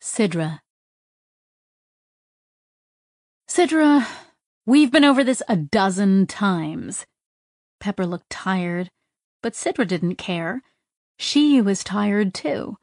Sidra. Sidra, we've been over this a dozen times. Pepper looked tired, but Sidra didn't care. She was tired too.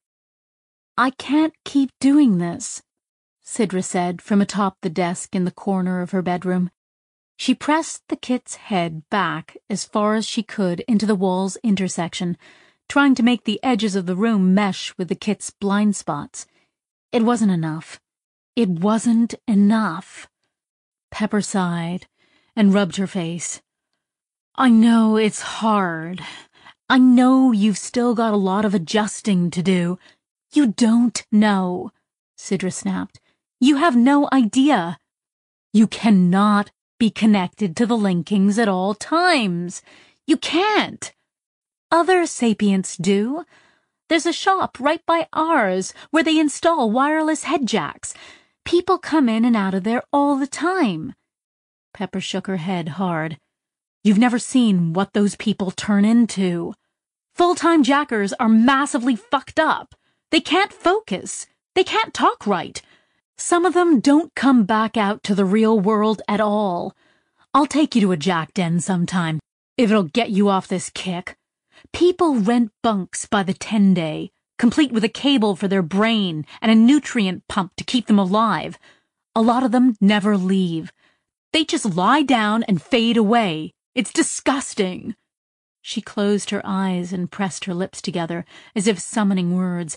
I can't keep doing this, Sidra said from atop the desk in the corner of her bedroom. She pressed the kit's head back as far as she could into the wall's intersection, trying to make the edges of the room mesh with the kit's blind spots. It wasn't enough. It wasn't enough. Pepper sighed and rubbed her face. I know it's hard. I know you've still got a lot of adjusting to do. You don't know, Sidra snapped. You have no idea. You cannot be connected to the linkings at all times. You can't. Other sapients do. There's a shop right by ours where they install wireless head jacks. People come in and out of there all the time. Pepper shook her head hard. You've never seen what those people turn into. Full-time jackers are massively fucked up. They can't focus. They can't talk right. Some of them don't come back out to the real world at all. I'll take you to a jack den sometime, if it'll get you off this kick. People rent bunks by the 10-day, complete with a cable for their brain and a nutrient pump to keep them alive. A lot of them never leave. They just lie down and fade away. It's disgusting. She closed her eyes and pressed her lips together, as if summoning words.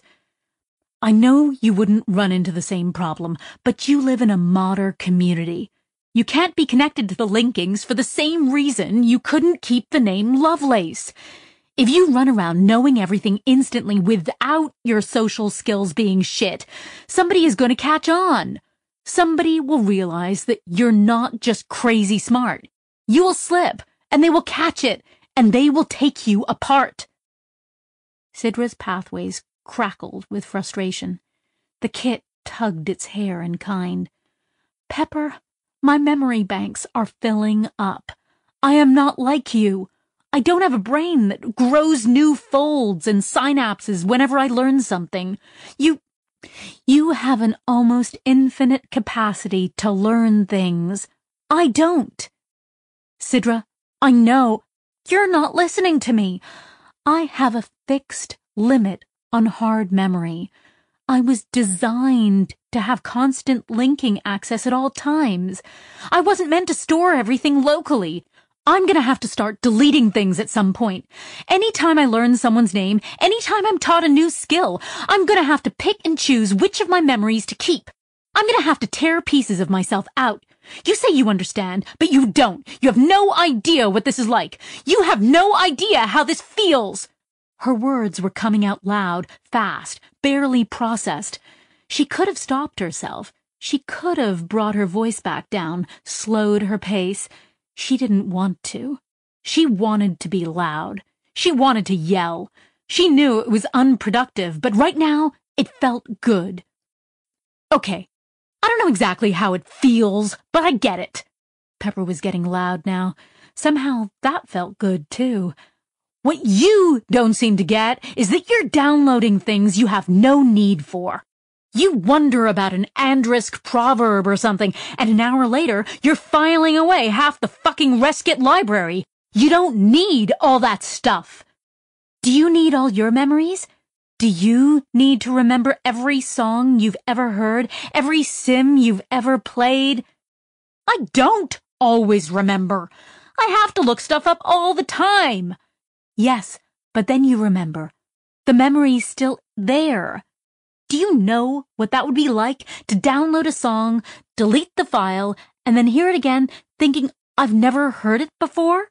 I know you wouldn't run into the same problem, but you live in a modern community. You can't be connected to the linkings for the same reason you couldn't keep the name Lovelace. If you run around knowing everything instantly without your social skills being shit, somebody is going to catch on. Somebody will realize that you're not just crazy smart. You will slip, and they will catch it, and they will take you apart. Sidra's pathways crackled with frustration. The kit tugged its hair in kind. Pepper, my memory banks are filling up. I am not like you. I don't have a brain that grows new folds and synapses whenever I learn something. You have an almost infinite capacity to learn things. I don't. Sidra, I know. You're not listening to me. I have a fixed limit on hard memory. I was designed to have constant linking access at all times. I wasn't meant to store everything locally. I'm gonna have to start deleting things at some point. Anytime I learn someone's name, anytime I'm taught a new skill, I'm gonna have to pick and choose which of my memories to keep. I'm gonna have to tear pieces of myself out. You say you understand, but you don't. You have no idea what this is like. You have no idea how this feels. Her words were coming out loud, fast, barely processed. She could have stopped herself. She could have brought her voice back down, slowed her pace. She didn't want to. She wanted to be loud. She wanted to yell. She knew it was unproductive, but right now, it felt good. Okay, I don't know exactly how it feels, but I get it. Pepper was getting loud now. Somehow that felt good, too. What you don't seem to get is that you're downloading things you have no need for. You wonder about an Andrisk proverb or something, and an hour later, you're filing away half the fucking Reskit library. You don't need all that stuff. Do you need all your memories? Do you need to remember every song you've ever heard, every sim you've ever played? I don't always remember. I have to look stuff up all the time. Yes, but then you remember. The memory's still there. Do you know what that would be like to download a song, delete the file, and then hear it again, thinking I've never heard it before?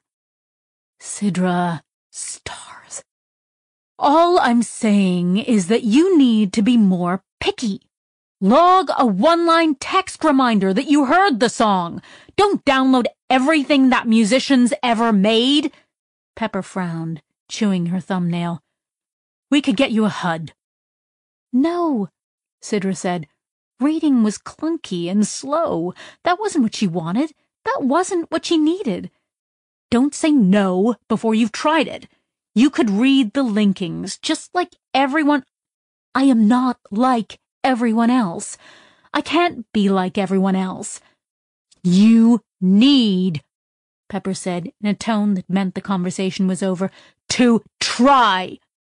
Sidra, stars. All I'm saying is that you need to be more picky. Log a one-line text reminder that you heard the song. Don't download everything that musician's ever made. Pepper frowned, chewing her thumbnail. We could get you a HUD. No, Sidra said. Reading was clunky and slow. That wasn't what she wanted. That wasn't what she needed. Don't say no before you've tried it. You could read the linkings, just like everyone. I am not like everyone else. I can't be like everyone else. You need, Pepper said in a tone that meant the conversation was over, to try.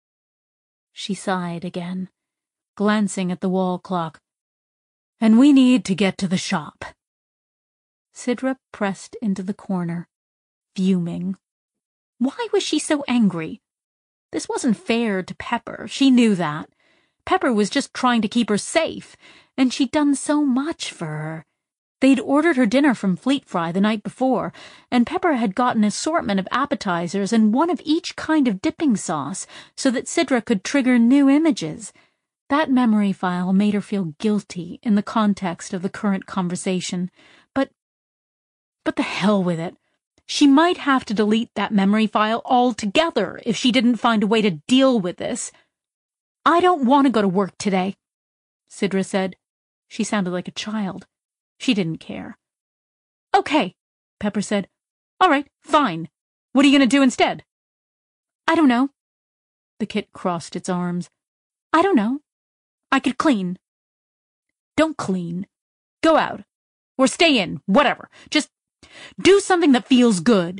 She sighed again, glancing at the wall clock. And we need to get to the shop. Sidra pressed into the corner, fuming. Why was she so angry? This wasn't fair to Pepper, she knew that. Pepper was just trying to keep her safe, and she'd done so much for her. They'd ordered her dinner from Fleet Fry the night before, and Pepper had got an assortment of appetizers and one of each kind of dipping sauce so that Sidra could trigger new images. That memory file made her feel guilty in the context of the current conversation, but the hell with it. She might have to delete that memory file altogether if she didn't find a way to deal with this. I don't want to go to work today, Sidra said. She sounded like a child. She didn't care. Okay, Pepper said. All right, fine. What are you going to do instead? I don't know. The kit crossed its arms. I don't know. I could clean. Don't clean. Go out. Or stay in, whatever. Just do something that feels good.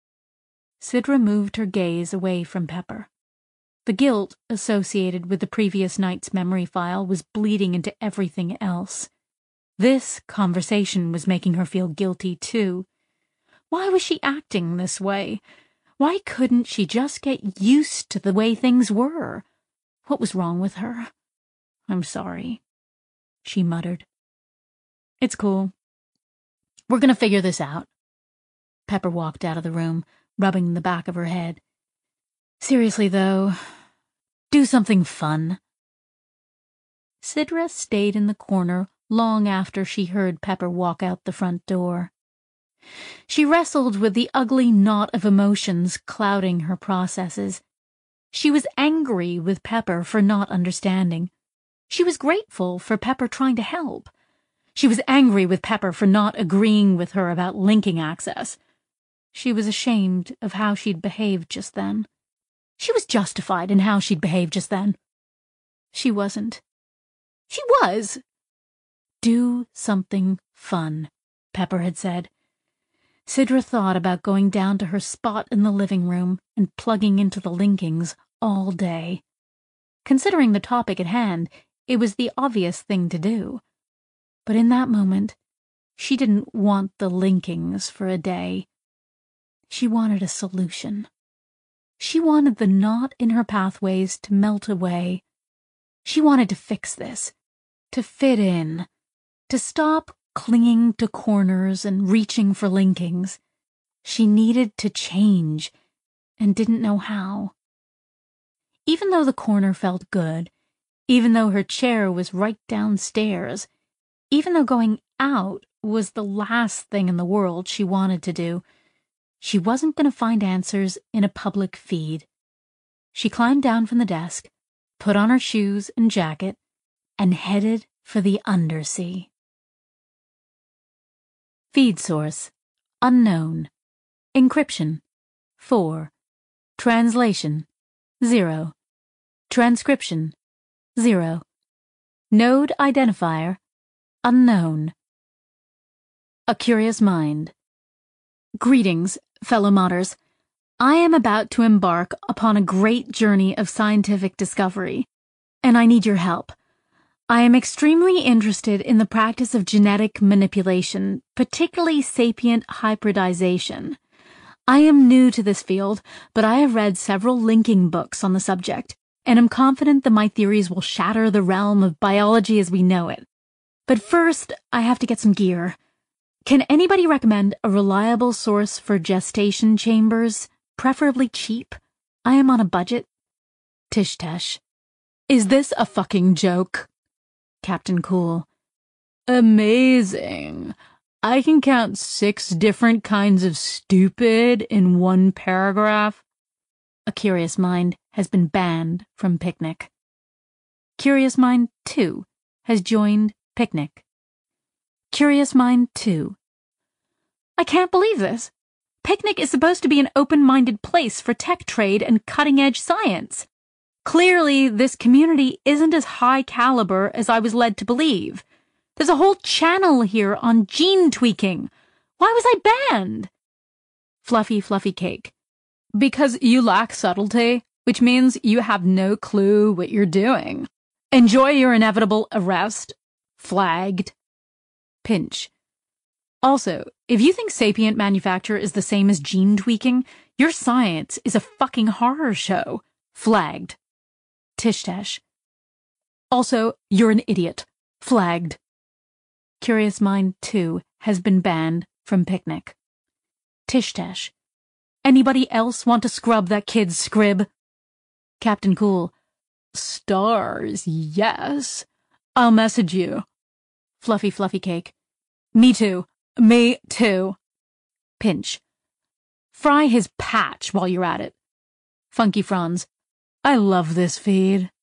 Sidra moved her gaze away from Pepper. The guilt associated with the previous night's memory file was bleeding into everything else. This conversation was making her feel guilty, too. Why was she acting this way? Why couldn't she just get used to the way things were? What was wrong with her? I'm sorry, she muttered. It's cool. We're gonna figure this out. Pepper walked out of the room, rubbing the back of her head. Seriously, though, do something fun. Sidra stayed in the corner long after she heard Pepper walk out the front door. She wrestled with the ugly knot of emotions clouding her processes. She was angry with Pepper for not understanding. She was grateful for Pepper trying to help. She was angry with Pepper for not agreeing with her about linking access. She was ashamed of how she'd behaved just then. She was justified in how she'd behaved just then. She wasn't. She was. Do something fun, Pepper had said. Sidra thought about going down to her spot in the living room and plugging into the linkings all day. Considering the topic at hand, it was the obvious thing to do. But in that moment, she didn't want the linkings for a day. She wanted a solution. She wanted the knot in her pathways to melt away. She wanted to fix this, to fit in, to stop clinging to corners and reaching for linkings. She needed to change, and didn't know how. Even though the corner felt good, even though her chair was right downstairs, even though going out was the last thing in the world she wanted to do, she wasn't going to find answers in a public feed. She climbed down from the desk, put on her shoes and jacket, and headed for the undersea. Feed source: unknown. Encryption: 4. Translation: 0. Transcription: 0. Node identifier: unknown. A Curious Mind. Greetings, fellow modders. I am about to embark upon a great journey of scientific discovery, and I need your help. I am extremely interested in the practice of genetic manipulation, particularly sapient hybridization. I am new to this field, but I have read several linking books on the subject, and am confident that my theories will shatter the realm of biology as we know it. But first, I have to get some gear. Can anybody recommend a reliable source for gestation chambers, preferably cheap? I am on a budget. Tish-Tesh. Is this a fucking joke? Captain Cool. Amazing. I can count 6 different kinds of stupid in one paragraph. A Curious Mind has been banned from Picnic. Curious Mind 2 has joined Picnic. Curious Mind 2. I can't believe this. Picnic is supposed to be an open-minded place for tech trade and cutting-edge science. Clearly, this community isn't as high caliber as I was led to believe. There's a whole channel here on gene tweaking. Why was I banned? Fluffy Cake. Because you lack subtlety, which means you have no clue what you're doing. Enjoy your inevitable arrest. Flagged. Pinch. Also, if you think sapient manufacture is the same as gene tweaking, your science is a fucking horror show. Flagged. Tish-tash. Also, you're an idiot. Flagged. Curious Mind 2 has been banned from Picnic. Tish-tash. Anybody else want to scrub that kid's scrib? Captain Cool. Stars, yes. I'll message you. Fluffy Cake. Me too. Me too. Pinch. Fry his patch while you're at it. Funky Franz. I love this feed.